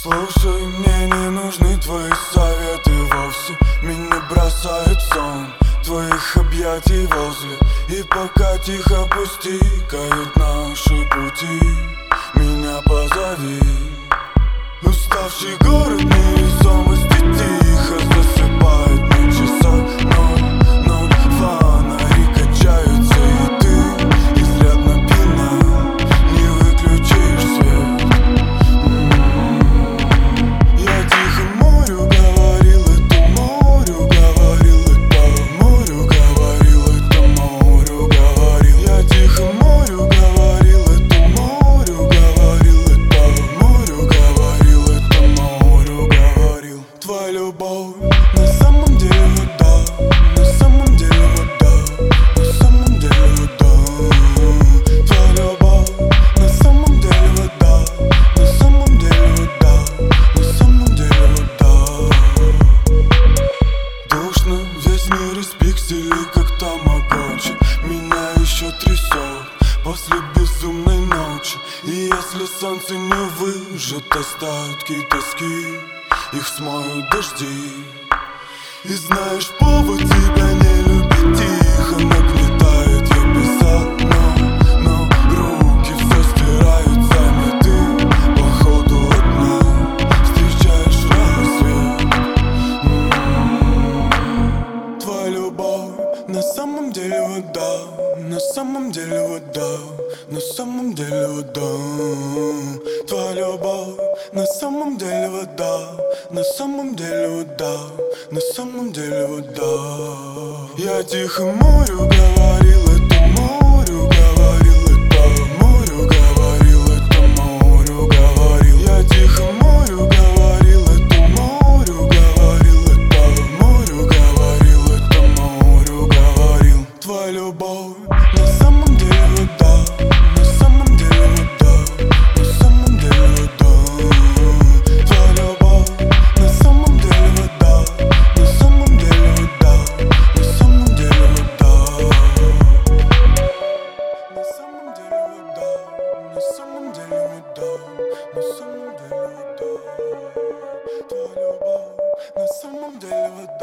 Слушай, мне не нужны твои советы вовсе. Меня бросает сон твоих объятий возле. И пока тихо пустикают наши пути, меня позови. Уставший город невесомости тихо засыпает на часах ноль. Фонари качаются, и ты изрядно пьяна, не выключишь свет. Я тихо морю говорил, это морю говорил, это морю говорил, это морю говорил. Я тихо морю говорил, это морю говорил, это морю говорил, это морю говорил. Твоя любовь на самом деле вода, на самом деле вода, на самом деле вода. Твоя любовь на самом деле вода, на самом деле вода, на самом деле вода. Душно, весь мир из пикселей, как тамагочи. Меня еще трясет после безумной ночи. И если солнце не выжжет остатки тоски, их смоют дожди. И знаешь, повод тебя не любить тихо нагнетает. Я писал, но руки все стирают сами. Ты походу одна встречаешь рассвет. Твоя любовь на самом деле вода, на самом деле вода, на самом деле вода. Твоя любовь на самом деле вода, на самом деле вода, на самом деле вода. Я тихо морю говорил, это морю говорил, это морю говорил, это морю говорил. Я тихо морю говорил, это морю говорил, это морю говорил, это морю говорил. Твоя любовь на самом деле вода, на самом деле вода, на самом деле вода. Твоя любовь на самом деле вода, на самом деле вода, на самом деле вода. На самом деле вода, на самом деле вода, на самом деле вода. Твоя любовь на самом деле вода.